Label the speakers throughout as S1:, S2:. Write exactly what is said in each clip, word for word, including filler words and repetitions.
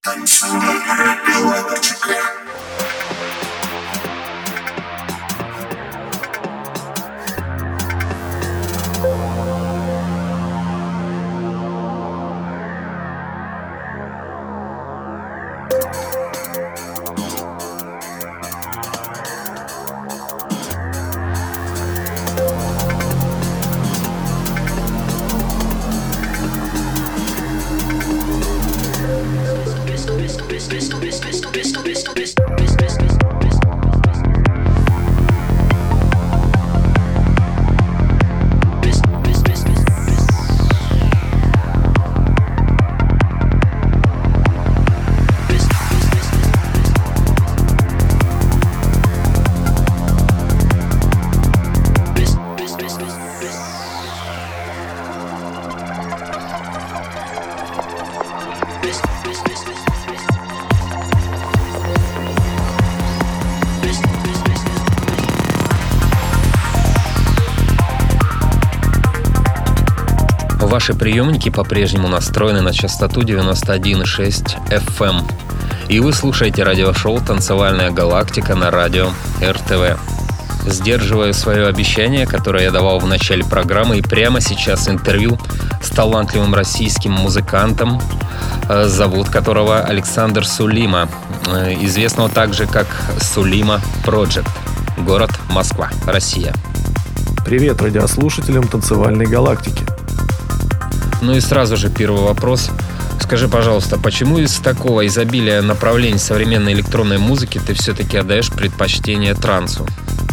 S1: Ваши приемники по-прежнему настроены на частоту девяносто один и шесть эф эм. И вы слушаете радиошоу «Танцевальная галактика» на радио эр тэ вэ. Сдерживаю свое обещание, которое я давал в начале программы, и прямо сейчас интервью с талантливым российским музыкантом, зовут которого Александр Сулима, известного также как Сулима Project, город Москва, Россия.
S2: Привет радиослушателям «Танцевальной галактики».
S1: Ну и сразу же первый вопрос. Скажи, пожалуйста, почему из такого изобилия направлений современной электронной музыки ты все-таки отдаешь предпочтение трансу?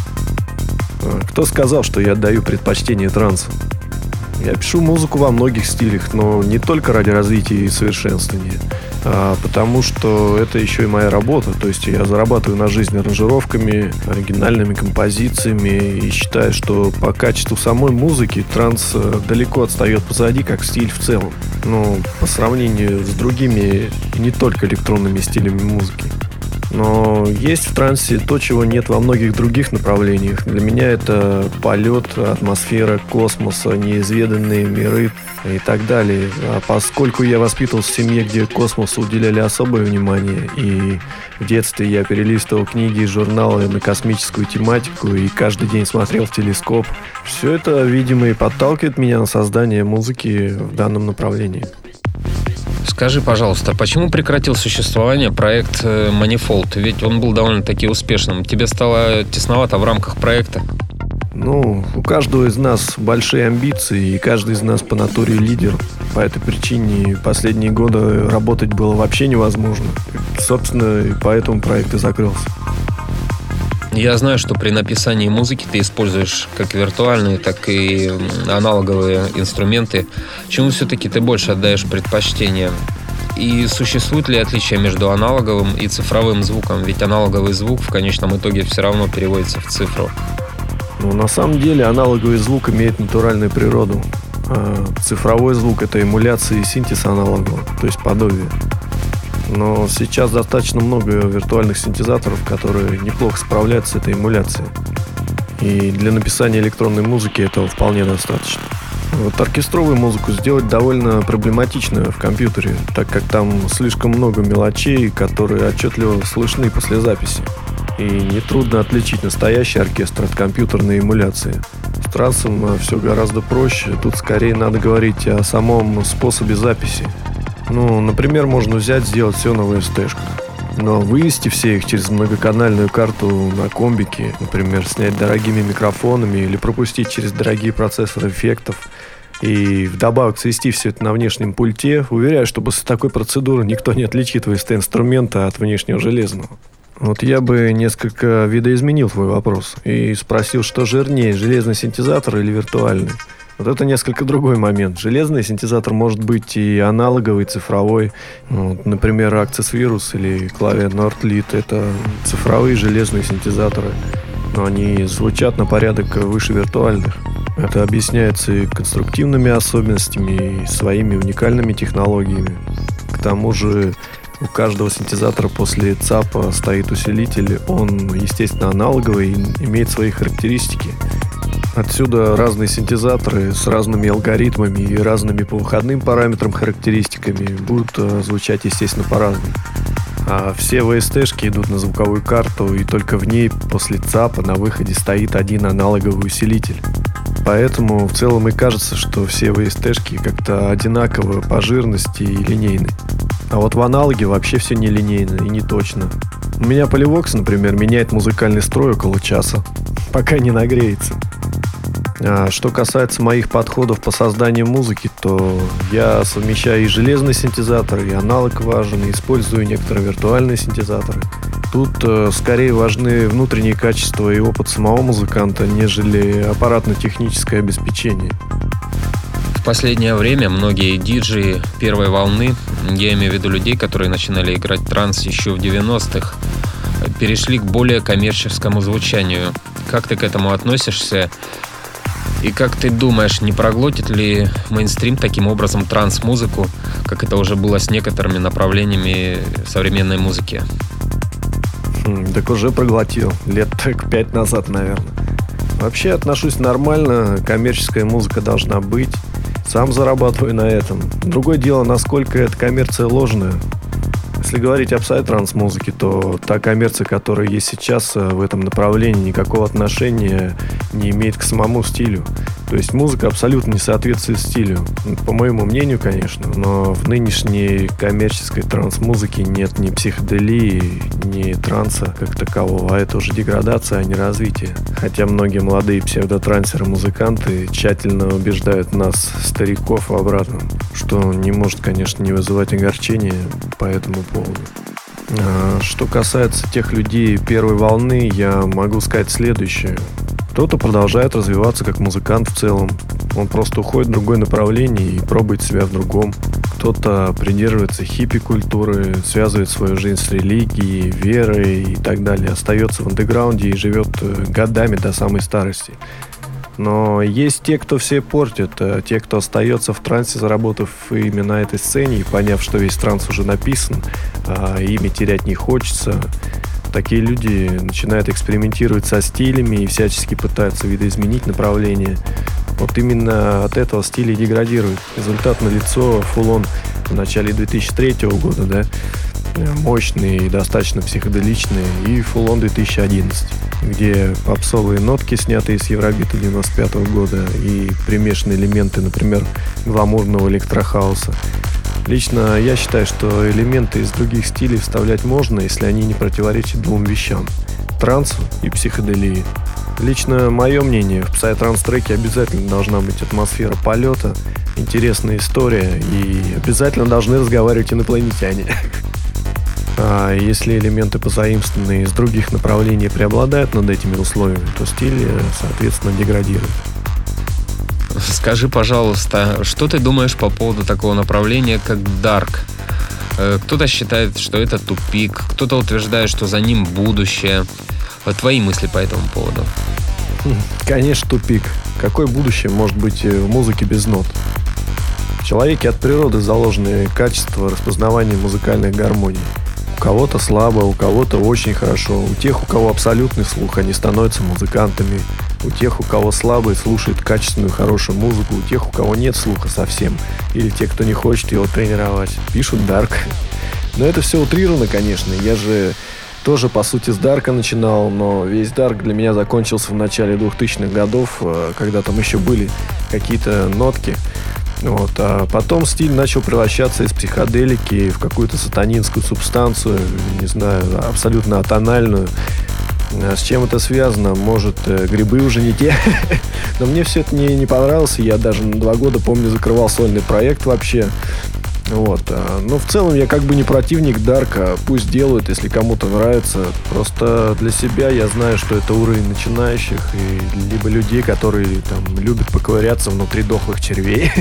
S2: Кто сказал, что я отдаю предпочтение трансу? Я пишу музыку во многих стилях, но не только ради развития и совершенствования, а потому что это еще и моя работа. То есть я зарабатываю на жизнь аранжировками, оригинальными композициями и считаю, что по качеству самой музыки транс далеко отстает позади, как стиль в целом. Но по сравнению с другими не только электронными стилями музыки. Но есть в трансе то, чего нет во многих других направлениях. Для меня это полет, атмосфера космоса, неизведанные миры и так далее. А поскольку я воспитывался в семье, где космосу уделяли особое внимание, и в детстве я перелистывал книги и журналы на космическую тематику и каждый день смотрел в телескоп, все это, видимо, и подталкивает меня на создание музыки в данном направлении.
S1: Скажи, пожалуйста, почему прекратил существование проект Manifold? Ведь он был довольно-таки успешным. Тебе стало тесновато в рамках проекта?
S2: Ну, у каждого из нас большие амбиции, и каждый из нас по натуре лидер. По этой причине последние годы работать было вообще невозможно. Собственно, и поэтому проект и закрылся.
S1: Я знаю, что при написании музыки ты используешь как виртуальные, так и аналоговые инструменты. Чему все-таки ты больше отдаешь предпочтение? И существует ли отличие между аналоговым и цифровым звуком? Ведь аналоговый звук в конечном итоге все равно переводится в цифру.
S2: Ну, на самом деле аналоговый звук имеет натуральную природу. А цифровой звук — это эмуляция и синтез аналогового, то есть подобие. Но сейчас достаточно много виртуальных синтезаторов, которые неплохо справляются с этой эмуляцией. И для написания электронной музыки этого вполне достаточно. Вот оркестровую музыку сделать довольно проблематично в компьютере, так как там слишком много мелочей, которые отчетливо слышны после записи. И нетрудно отличить настоящий оркестр от компьютерной эмуляции. С трансом все гораздо проще. Тут скорее надо говорить о самом способе записи. Ну, например, можно взять, сделать все на ви эс ти-шках, но вывести все их через многоканальную карту на комбике, например, снять дорогими микрофонами или пропустить через дорогие процессоры эффектов и вдобавок свести все это на внешнем пульте, уверяю, что после такой процедуры никто не отличит ви эс ти-инструмента от внешнего железного. Вот я бы несколько видоизменил твой вопрос и спросил, что жирнее, железный синтезатор или виртуальный? Вот это несколько другой момент. Железный синтезатор может быть и аналоговый, и цифровой. Вот, например, Access Virus или Clavier Nordlead — это цифровые железные синтезаторы. Но они звучат на порядок выше виртуальных. Это объясняется и конструктивными особенностями, и своими уникальными технологиями. К тому же у каждого синтезатора после ЦАПа стоит усилитель. Он, естественно, аналоговый и имеет свои характеристики. Отсюда разные синтезаторы с разными алгоритмами и разными по выходным параметрам, характеристиками будут звучать, естественно, по-разному. А все ви эс ти-шки идут на звуковую карту, и только в ней после ЦАПа на выходе стоит один аналоговый усилитель. Поэтому в целом и кажется, что все ви эс ти-шки как-то одинаково по жирности и линейны. А вот в аналоге вообще все нелинейно и не точно. У меня Polyvox, например, меняет музыкальный строй около часа, пока не нагреется. А что касается моих подходов по созданию музыки, то я совмещаю и железный синтезатор, и аналог важен, и использую некоторые виртуальные синтезаторы. Тут э, скорее важны внутренние качества и опыт самого музыканта, нежели аппаратно-техническое обеспечение.
S1: В последнее время многие диджеи первой волны, я имею в виду людей, которые начинали играть транс еще в девяностых, перешли к более коммерческому звучанию. Как ты к этому относишься? И как ты думаешь, не проглотит ли мейнстрим таким образом транс-музыку, как это уже было с некоторыми направлениями современной музыки?
S2: Хм, так уже проглотил. Лет так пять назад, наверное. Вообще отношусь нормально. Коммерческая музыка должна быть. Сам зарабатываю на этом. Другое дело, насколько эта коммерция ложная. Если говорить об псай-транс-музыке, то та коммерция, которая есть сейчас в этом направлении, никакого отношения не имеет к самому стилю. То есть музыка абсолютно не соответствует стилю. По моему мнению, конечно, но в нынешней коммерческой транс-музыке нет ни психоделии, ни транса как такового, а это уже деградация, а не развитие. Хотя многие молодые псевдотрансеры-музыканты тщательно убеждают нас, стариков, в обратном, что не может, конечно, не вызывать огорчения по этому поводу. А что касается тех людей первой волны, я могу сказать следующее. Кто-то продолжает развиваться как музыкант в целом. Он просто уходит в другое направление и пробует себя в другом. Кто-то придерживается хиппи-культуры, связывает свою жизнь с религией, верой и так далее. Остается в андеграунде и живет годами до самой старости. Но есть те, кто все портит, те, кто остается в трансе, заработав именно на этой сцене и поняв, что весь транс уже написан, а ими терять не хочется. Такие люди начинают экспериментировать со стилями и всячески пытаются видоизменить направление. Вот именно от этого стиля и деградирует. Результат налицо. Full-on в начале две тысячи третьего года, да, мощный и достаточно психоделичный, и Full-on две тысячи одиннадцатый, где попсовые нотки, снятые с Евробита девяносто пятого года, и примешанные элементы, например, гламурного электрохауса. Лично я считаю, что элементы из других стилей вставлять можно, если они не противоречат двум вещам – трансу и психоделии. Лично мое мнение, в псай-транс-треке обязательно должна быть атмосфера полета, интересная история, и обязательно должны разговаривать инопланетяне. А если элементы, позаимствованные из других направлений, преобладают над этими условиями, то стиль, соответственно, деградирует.
S1: Скажи, пожалуйста, что ты думаешь по поводу такого направления, как Dark? Кто-то считает, что это тупик, кто-то утверждает, что за ним будущее. Твои мысли по этому поводу?
S2: Конечно, тупик. Какое будущее может быть в музыке без нот? В человеке от природы заложены качества распознавания музыкальной гармонии. У кого-то слабо, у кого-то очень хорошо. У тех, у кого абсолютный слух, они становятся музыкантами. У тех, у кого слабый, слушает качественную, хорошую музыку. У тех, у кого нет слуха совсем. Или те, кто не хочет его тренировать, пишут дарк. Но это все утрировано, конечно. Я же тоже, по сути, с дарка начинал. Но весь дарк для меня закончился в начале двухтысячных годов, когда там еще были какие-то нотки. Вот. А потом стиль начал превращаться из психоделики в какую-то сатанинскую субстанцию, не знаю, абсолютно атональную. С чем это связано? Может, грибы уже не те? Но мне все это не, не понравилось. Я даже на два года, помню, закрывал сольный проект вообще. Вот. Но в целом я как бы не противник дарка. Пусть делают, если кому-то нравится. Просто для себя я знаю, что это уровень начинающих и либо людей, которые там любят поковыряться внутри дохлых червей.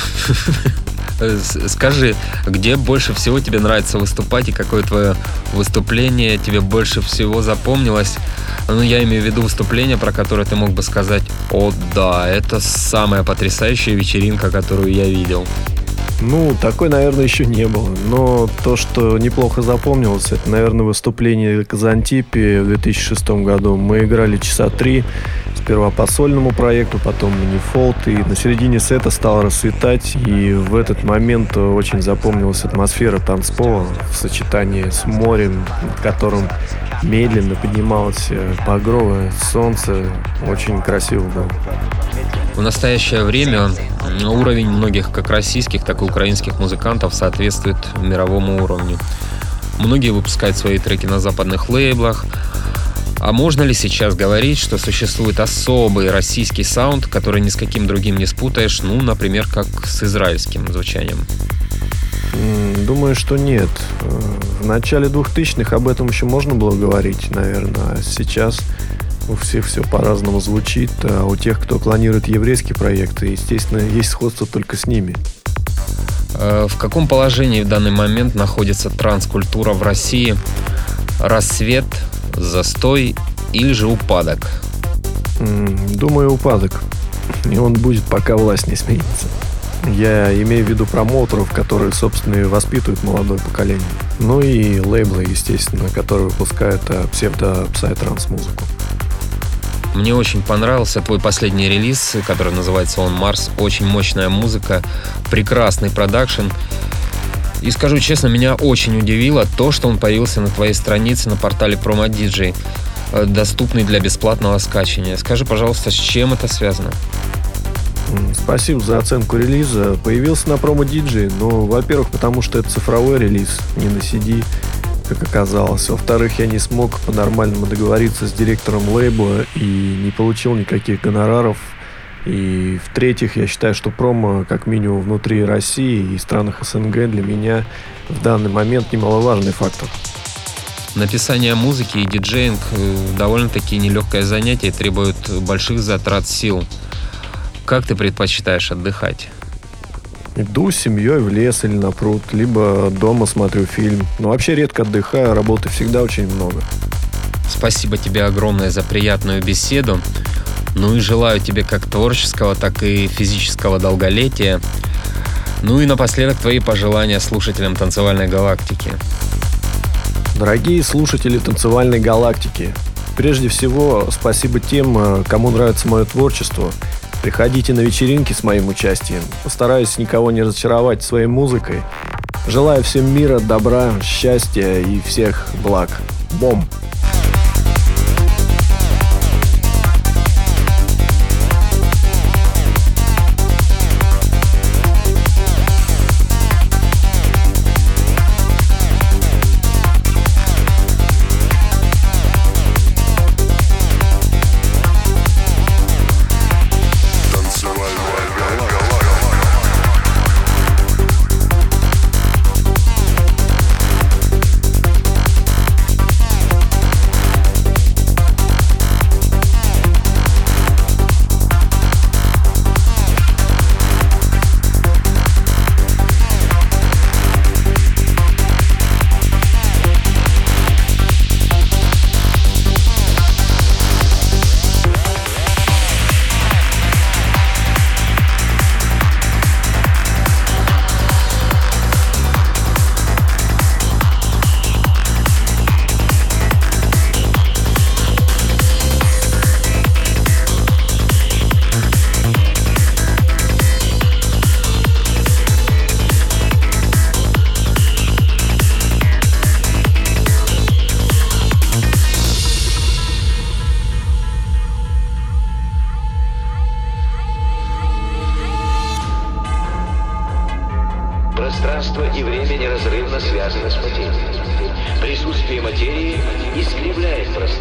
S1: Скажи, где больше всего тебе нравится выступать и какое твое выступление тебе больше всего запомнилось? Ну, я имею в виду выступление, про которое ты мог бы сказать: о да, это самая потрясающая вечеринка, которую я видел.
S2: Ну, такой, наверное, еще не было. Но то, что неплохо запомнилось, это, наверное, выступление в Казантипе в две тысячи шестом году. Мы играли часа три с сперва по сольному проекту, потом Manifold, и на середине сета стал расцветать, и в этот момент очень запомнилась атмосфера танцпола в сочетании с морем, над которым медленно поднималось багровое солнце. Очень красиво было.
S1: В настоящее время уровень многих как российских, так и украинских музыкантов соответствует мировому уровню. Многие выпускают свои треки на западных лейблах. А можно ли сейчас говорить, что существует особый российский саунд, который ни с каким другим не спутаешь, ну, например, как с израильским звучанием?
S2: Думаю, что нет. В начале двухтысячных об этом еще можно было говорить, наверное. А сейчас у всех все по-разному звучит. А у тех, кто клонирует еврейские проекты, естественно, есть сходство только с ними.
S1: В каком положении в данный момент находится транс-культура в России? Рассвет, застой или же упадок?
S2: Думаю, упадок. И он будет, пока власть не сменится. Я имею в виду промоутеров, которые, собственно, и воспитывают молодое поколение. Ну и лейблы, естественно, которые выпускают псевдо-псай-транс музыку.
S1: Мне очень понравился твой последний релиз, который называется «On Mars». Очень мощная музыка, прекрасный продакшн. И скажу честно, меня очень удивило то, что он появился на твоей странице на портале PromoDJ, доступный для бесплатного скачивания. Скажи, пожалуйста, с чем это связано?
S2: Спасибо за оценку релиза. Появился на PromoDJ, ну, во-первых, потому что это цифровой релиз, не на си ди, как оказалось. Во-вторых, я не смог по-нормальному договориться с директором лейбла и не получил никаких гонораров. И в-третьих, я считаю, что промо, как минимум внутри России и странах СНГ, для меня в данный момент немаловажный фактор.
S1: Написание музыки и диджеинг довольно-таки нелегкое занятие, требует больших затрат сил. Как ты предпочитаешь отдыхать?
S2: Иду с семьей в лес или на пруд, либо дома смотрю фильм. Но вообще редко отдыхаю, работы всегда очень много.
S1: Спасибо тебе огромное за приятную беседу. Ну и желаю тебе как творческого, так и физического долголетия. Ну и напоследок твои пожелания слушателям «Танцевальной галактики».
S2: Дорогие слушатели «Танцевальной галактики», прежде всего спасибо тем, кому нравится мое творчество. Приходите на вечеринки с моим участием. Постараюсь никого не разочаровать своей музыкой. Желаю всем мира, добра, счастья и всех благ. Бом!
S3: Пространство и время неразрывно связаны с материей. Присутствие материи искривляет пространство.